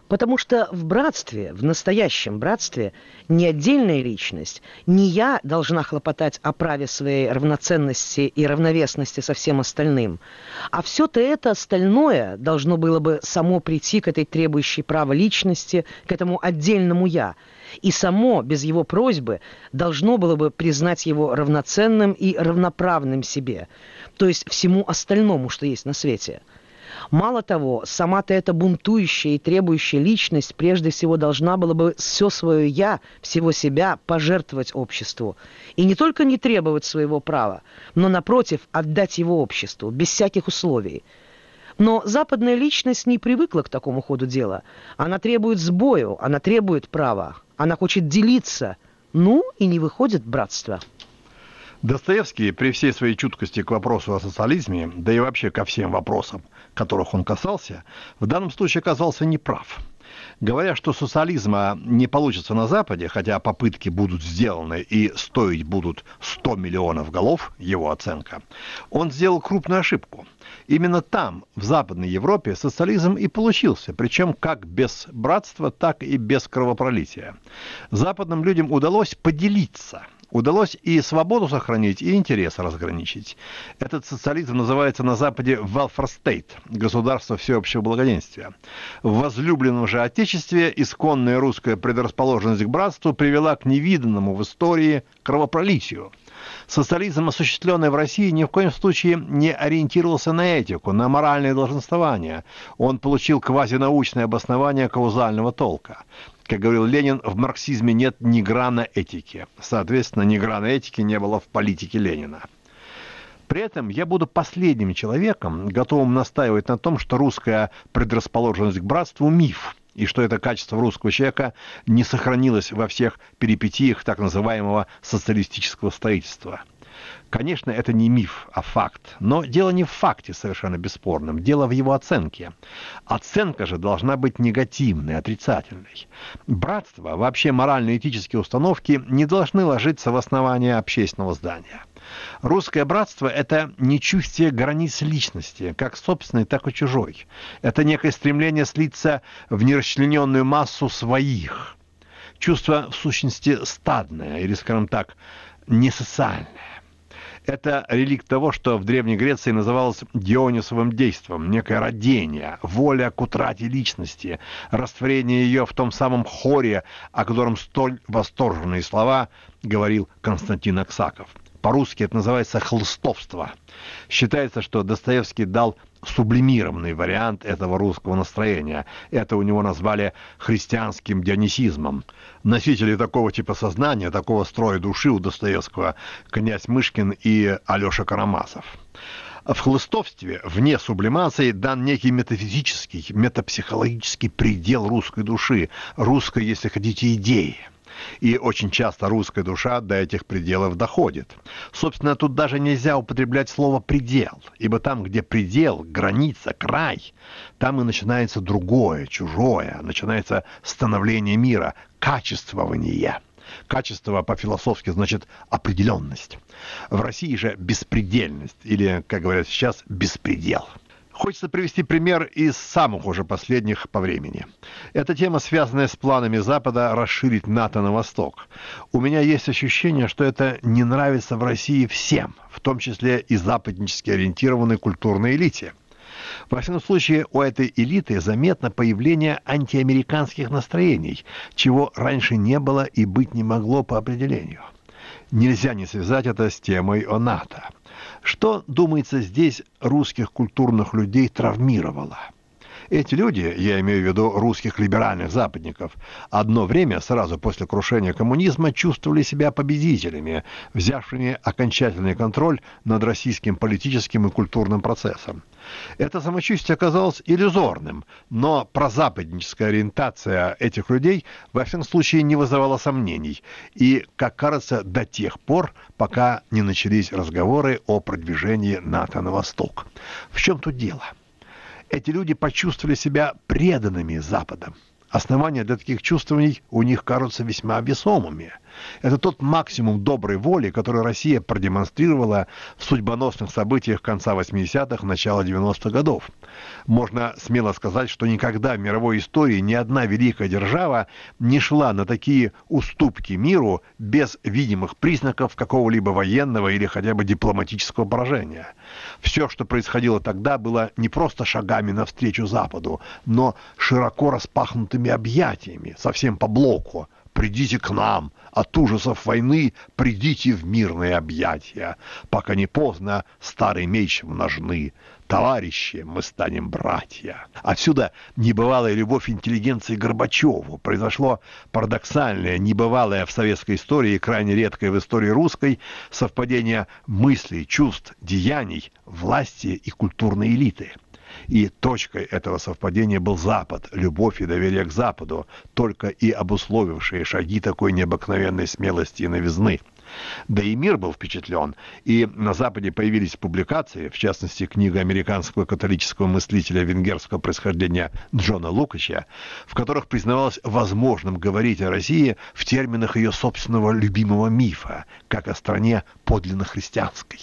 Потому что в братстве, в настоящем братстве, не отдельная личность, не я должна хлопотать о праве своей равноценности и равновесности со всем остальным, а все-то это остальное должно было бы само прийти к этой требующей права личности, к этому отдельному я, и само, без его просьбы, должно было бы признать его равноценным и равноправным себе, то есть всему остальному, что есть на свете. Мало того, сама-то эта бунтующая и требующая личность прежде всего должна была бы все свое «я», всего себя пожертвовать обществу. И не только не требовать своего права, но, напротив, отдать его обществу, без всяких условий. Но западная личность не привыкла к такому ходу дела. Она требует сбою, она требует права, она хочет делиться, ну и не выходит братство. Достоевский, при всей своей чуткости к вопросу о социализме, да и вообще ко всем вопросам, которых он касался, в данном случае оказался неправ. Говоря, что социализма не получится на Западе, хотя попытки будут сделаны и стоить будут сто миллионов голов, его оценка, он сделал крупную ошибку. Именно там, в Западной Европе, социализм и получился, причем как без братства, так и без кровопролития. Западным людям удалось поделиться. Удалось и свободу сохранить, и интересы разграничить. Этот социализм называется на Западе welfare state, государство всеобщего благоденствия. В возлюбленном же Отечестве исконная русская предрасположенность к братству привела к невиданному в истории кровопролитию. Социализм, осуществленный в России, ни в коем случае не ориентировался на этику, на моральное долженствование. Он получил квазинаучное обоснование каузального толка. Как говорил Ленин, в марксизме нет ни грана этики. Соответственно, ни грана этики не было в политике Ленина. При этом я буду последним человеком, готовым настаивать на том, что русская предрасположенность к братству – миф, и что это качество русского человека не сохранилось во всех перипетиях так называемого социалистического строительства. Конечно, это не миф, а факт. Но дело не в факте совершенно бесспорном, дело в его оценке. Оценка же должна быть негативной, отрицательной. Братство, вообще морально-этические установки не должны ложиться в основание общественного здания. Русское братство – это не чувствие границ личности, как собственной, так и чужой. Это некое стремление слиться в нерасчлененную массу своих. Чувство, в сущности, стадное, или, скажем так, несоциальное. Это реликт того, что в Древней Греции называлось Дионисовым действом, некое родение, воля к утрате личности, растворение ее в том самом хоре, о котором столь восторженные слова говорил Константин Аксаков. По-русски это называется хлыстовство. Считается, что Достоевский дал сублимированный вариант этого русского настроения. Это у него назвали христианским дионисизмом. Носители такого типа сознания, такого строя души у Достоевского князь Мышкин и Алеша Карамазов. В хлыстовстве, вне сублимации, дан некий метафизический, метапсихологический предел русской души, русской, если хотите, идеи. И очень часто русская душа до этих пределов доходит. Собственно, тут даже нельзя употреблять слово «предел», ибо там, где предел, граница, край, там и начинается другое, чужое, начинается становление мира, качествование. Качество по-философски значит определенность. В России же беспредельность, или, как говорят сейчас, беспредел. Хочется привести пример из самых уже последних по времени. Эта тема, связанная с планами Запада расширить НАТО на восток. У меня есть ощущение, что это не нравится в России всем, в том числе и западнически ориентированной культурной элите. Во всяком случае, у этой элиты заметно появление антиамериканских настроений, чего раньше не было и быть не могло по определению. Нельзя не связать это с темой о НАТО. Что, думается, здесь русских культурных людей травмировало? Эти люди, я имею в виду русских либеральных западников, одно время, сразу после крушения коммунизма, чувствовали себя победителями, взявшими окончательный контроль над российским политическим и культурным процессом. Это самочувствие оказалось иллюзорным, но прозападническая ориентация этих людей во всяком случае не вызывала сомнений, и, как кажется, до тех пор, пока не начались разговоры о продвижении НАТО на восток. В чем тут дело? Эти люди почувствовали себя преданными Западом. Основания для таких чувствований у них кажутся весьма весомыми. Это тот максимум доброй воли, который Россия продемонстрировала в судьбоносных событиях конца восьмидесятых, начала девяностых годов. Можно смело сказать, что никогда в мировой истории ни одна великая держава не шла на такие уступки миру без видимых признаков какого-либо военного или хотя бы дипломатического поражения. Все, что происходило тогда, было не просто шагами навстречу Западу, но широко распахнутыми объятиями, совсем по блоку. «Придите к нам, от ужасов войны придите в мирные объятия, пока не поздно старый меч множны. Товарищи, мы станем братья». Отсюда небывалая любовь интеллигенции к Горбачеву. Произошло парадоксальное, небывалое в советской истории и крайне редкое в истории русской совпадение мыслей, чувств, деяний, власти и культурной элиты. И точкой этого совпадения был Запад, любовь и доверие к Западу, только и обусловившие шаги такой необыкновенной смелости и новизны. Да и мир был впечатлен, и на Западе появились публикации, в частности, книга американского католического мыслителя венгерского происхождения Джона Лукача, в которых признавалось возможным говорить о России в терминах ее собственного любимого мифа, как о стране подлинно христианской.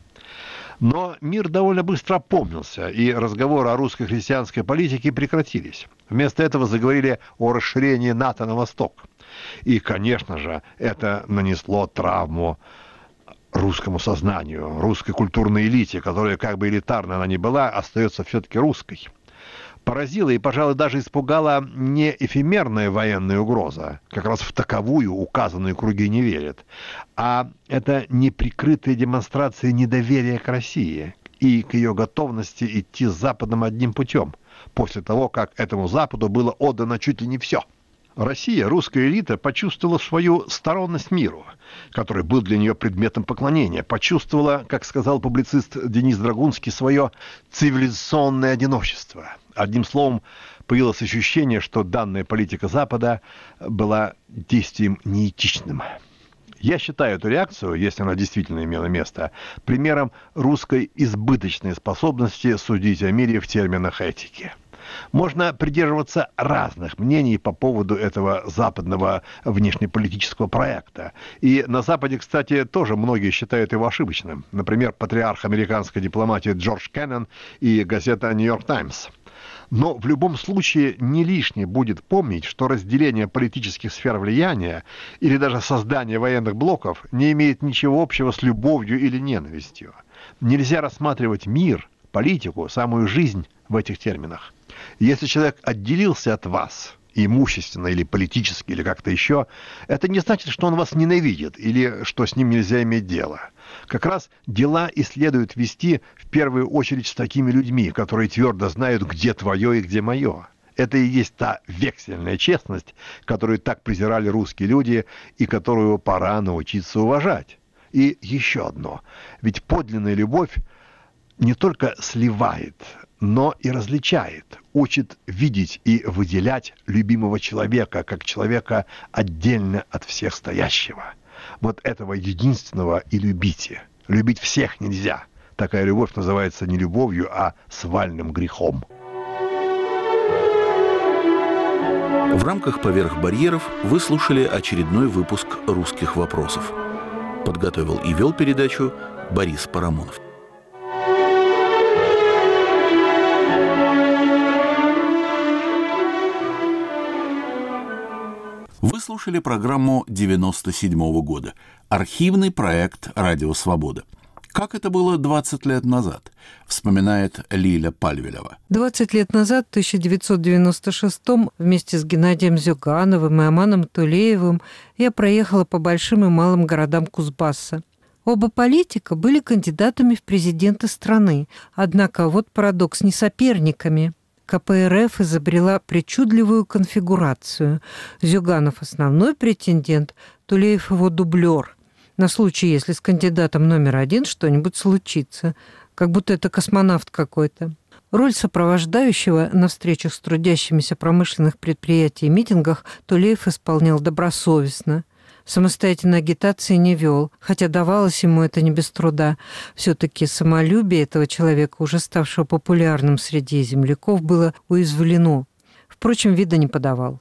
Но мир довольно быстро опомнился, и разговоры о русско-христианской политике прекратились. Вместо этого заговорили о расширении НАТО на восток. И, конечно же, это нанесло травму русскому сознанию, русской культурной элите, которая, как бы элитарна она ни была, остается все-таки русской. Поразила и, пожалуй, даже испугала не эфемерная военная угроза, как раз в таковую указанные круги не верят, а это неприкрытая демонстрация недоверия к России и к ее готовности идти с Западом одним путем, после того, как этому Западу было отдано чуть ли не все. Россия, русская элита, почувствовала свою сторонность миру, который был для нее предметом поклонения, почувствовала, как сказал публицист Денис Драгунский, свое цивилизационное одиночество. Одним словом, появилось ощущение, что данная политика Запада была действием неэтичным. Я считаю эту реакцию, если она действительно имела место, примером русской избыточной способности судить о мире в терминах этики. Можно придерживаться разных мнений по поводу этого западного внешнеполитического проекта. И на Западе, кстати, тоже многие считают его ошибочным. Например, патриарх американской дипломатии Джордж Кеннон и газета «Нью-Йорк Таймс». Но в любом случае не лишне будет помнить, что разделение политических сфер влияния или даже создание военных блоков не имеет ничего общего с любовью или ненавистью. Нельзя рассматривать мир, политику, самую жизнь в этих терминах. Если человек отделился от вас, имущественно или политически, или как-то еще, это не значит, что он вас ненавидит или что с ним нельзя иметь дело. Как раз дела и следует вести в первую очередь с такими людьми, которые твердо знают, где твое и где мое. Это и есть та вексельная честность, которую так презирали русские люди и которую пора научиться уважать. И еще одно. Ведь подлинная любовь не только сливает, но и различает, учит видеть и выделять любимого человека, как человека отдельно от всех стоящего. Вот этого единственного и любите. Любить всех нельзя. Такая любовь называется не любовью, а свальным грехом. В рамках «Поверх барьеров» вы слушали очередной выпуск «Русских вопросов». Подготовил и вел передачу Борис Парамонов. Вы слушали программу девяносто седьмого года. Архивный проект «Радио Свобода». Как это было двадцать лет назад, вспоминает Лиля Пальвелева. двадцать лет назад, в тысяча девятьсот девяносто шестом, вместе с Геннадием Зюгановым и Аманом Тулеевым я проехала по большим и малым городам Кузбасса. Оба политика были кандидатами в президенты страны, однако вот парадокс, не соперниками. ка пэ эр эф изобрела причудливую конфигурацию. Зюганов – основной претендент, Тулеев – его дублер. На случай, если с кандидатом номер один что-нибудь случится. Как будто это космонавт какой-то. Роль сопровождающего на встречах с трудящимися промышленных предприятий и митингах Тулеев исполнял добросовестно. Самостоятельной агитации не вел, хотя давалось ему это не без труда. Все-таки самолюбие этого человека, уже ставшего популярным среди земляков, было уязвлено. Впрочем, вида не подавал.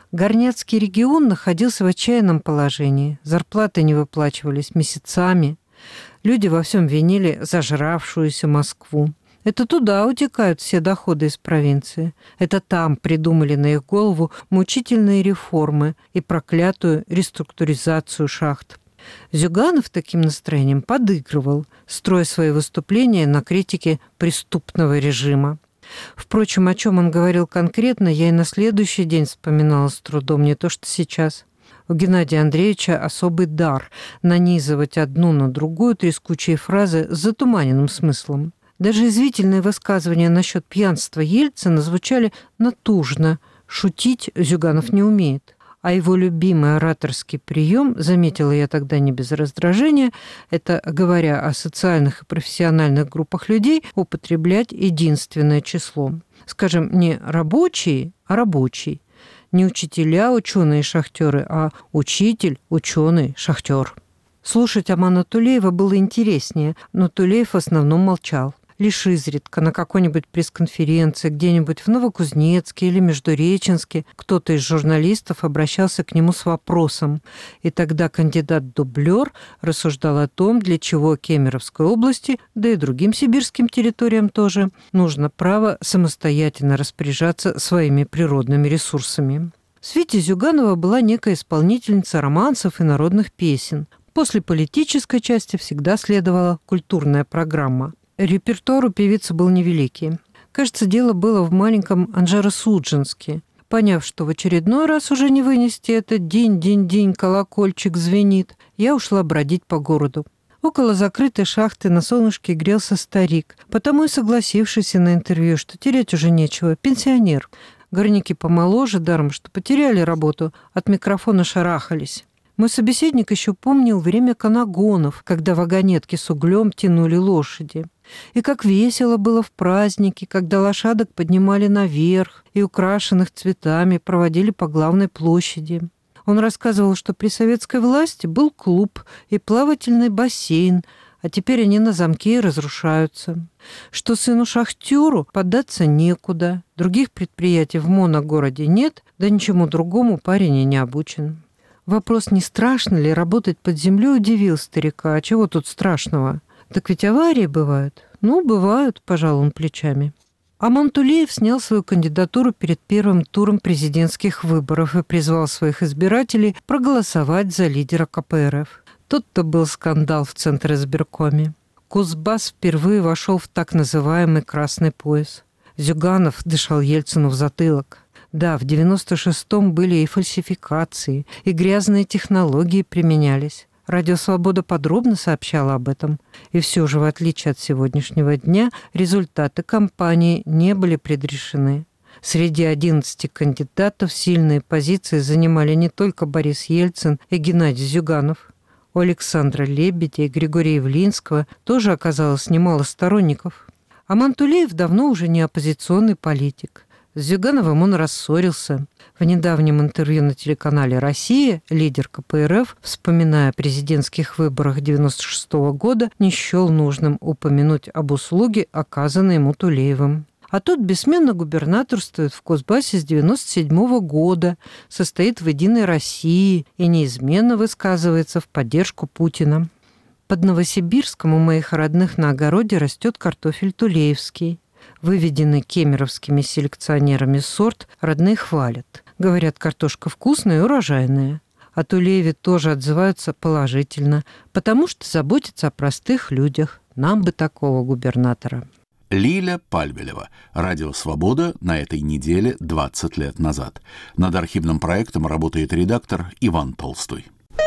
Горняцкий регион находился в отчаянном положении. Зарплаты не выплачивались месяцами. Люди во всем винили зажравшуюся Москву. Это туда утекают все доходы из провинции. Это там придумали на их голову мучительные реформы и проклятую реструктуризацию шахт. Зюганов таким настроением подыгрывал, строя свои выступления на критике преступного режима. Впрочем, о чем он говорил конкретно, я и на следующий день вспоминала с трудом, не то что сейчас. У Геннадия Андреевича особый дар нанизывать одну на другую трескучие фразы с затуманенным смыслом. Даже извительные высказывания насчет пьянства Ельцина звучали натужно. Шутить Зюганов не умеет. А его любимый ораторский прием, заметила я тогда не без раздражения, это, говоря о социальных и профессиональных группах людей, употреблять единственное число. Скажем, не рабочие, а рабочий. Не учителя, ученые, шахтеры, а учитель, ученый, шахтер. Слушать Амана Тулеева было интереснее, но Тулеев в основном молчал. Лишь изредка на какой-нибудь пресс-конференции где-нибудь в Новокузнецке или Междуреченске кто-то из журналистов обращался к нему с вопросом, и тогда кандидат-дублер рассуждал о том, для чего Кемеровской области, да и другим сибирским территориям тоже, нужно право самостоятельно распоряжаться своими природными ресурсами. В свите Зюганова была некая исполнительница романсов и народных песен. После политической части всегда следовала культурная программа. Репертуар у певицы был невеликий. Кажется, дело было в маленьком Анжеро-Судженске. Поняв, что в очередной раз уже не вынести этот день-день-день колокольчик звенит, я ушла бродить по городу. Около закрытой шахты на солнышке грелся старик, потому и согласившийся на интервью, что терять уже нечего, пенсионер. Горняки помоложе, даром, что потеряли работу, от микрофона шарахались. Мой собеседник еще помнил время канагонов, когда вагонетки с углем тянули лошади. И как весело было в празднике, когда лошадок поднимали наверх и украшенных цветами проводили по главной площади. Он рассказывал, что при советской власти был клуб и плавательный бассейн, а теперь они на замке и разрушаются. Что сыну-шахтеру податься некуда, других предприятий в моногороде нет, да ничему другому парень и не обучен. Вопрос, не страшно ли работать под землей, удивил старика. А чего тут страшного? Так ведь аварии бывают. Ну, бывают, пожал он плечами. Аман Тулеев снял свою кандидатуру перед первым туром президентских выборов и призвал своих избирателей проголосовать за лидера ка пэ эр эф. Тут-то был скандал в Центризбиркоме. Кузбасс впервые вошел в так называемый «красный пояс». Зюганов дышал Ельцину в затылок. Да, в девяносто шестом были и фальсификации, и грязные технологии применялись. Радио «Свобода» подробно сообщала об этом. И все же, в отличие от сегодняшнего дня, результаты кампании не были предрешены. Среди одиннадцати кандидатов сильные позиции занимали не только Борис Ельцин и Геннадий Зюганов. У Александра Лебедя и Григория Явлинского тоже оказалось немало сторонников. Аман Тулеев давно уже не оппозиционный политик. С Зюгановым он рассорился. В недавнем интервью на телеканале «Россия» лидер ка пэ эр эф, вспоминая о президентских выборах девяносто шестого года, не счел нужным упомянуть об услуге, оказанной ему Тулеевым. А тот бессменно губернаторствует в Кузбассе с девяносто седьмого года, состоит в «Единой России» и неизменно высказывается в поддержку Путина. Под Новосибирском у моих родных на огороде растет картофель тулеевский. Выведенный кемеровскими селекционерами сорт родные хвалят. Говорят, картошка вкусная и урожайная. О Тулееве тоже отзываются положительно, потому что заботятся о простых людях. Нам бы такого губернатора. Лиля Пальвелева. Радио «Свобода» на этой неделе двадцать лет назад. Над архивным проектом работает редактор Иван Толстой.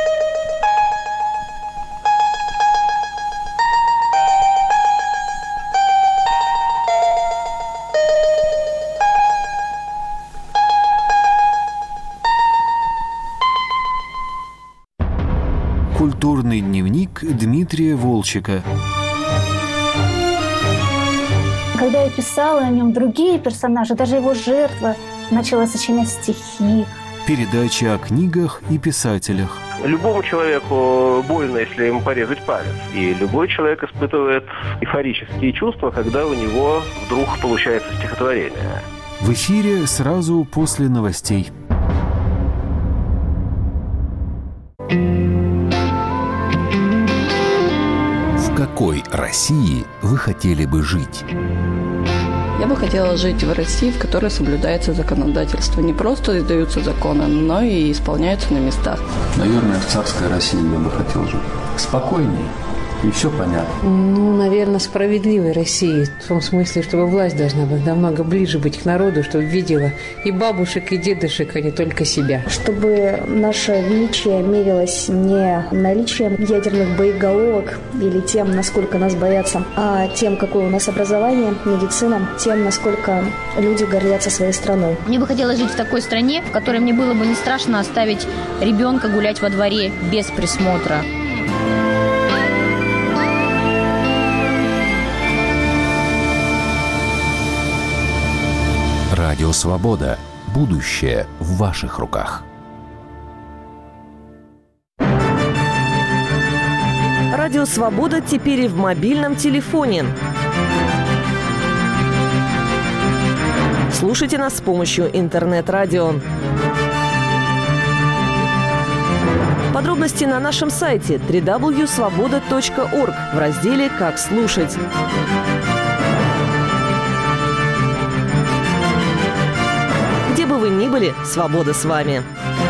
Культурный дневник Дмитрия Волчека. Когда я писала о нем, другие персонажи, даже его жертва, начала сочинять стихи. Передача о книгах и писателях. Любому человеку больно, если ему порезать палец. И любой человек испытывает эйфорические чувства, когда у него вдруг получается стихотворение. В эфире сразу после новостей. какой России вы хотели бы жить? Я бы хотела жить в России, в которой соблюдается законодательство. Не просто издаются законы, но и исполняются на местах. Наверное, в царской России я бы хотел жить. Спокойнее. И все понятно. Ну, наверное, справедливой России. В том смысле, чтобы власть должна быть намного ближе быть к народу, чтобы видела и бабушек, и дедушек, а не только себя. Чтобы наше величие мерилось не наличием ядерных боеголовок или тем, насколько нас боятся, а тем, какое у нас образование, медицина, тем, насколько люди гордятся своей страной. Мне бы хотелось жить в такой стране, в которой мне было бы не страшно оставить ребенка гулять во дворе без присмотра. Радио «Свобода». Будущее в ваших руках. Радио «Свобода» теперь и в мобильном телефоне. Слушайте нас с помощью интернет-радио. Подробности на нашем сайте дабл-ю дабл-ю дабл-ю точка свобода точка орг в разделе «Как слушать». Где бы вы ни были, свобода с вами.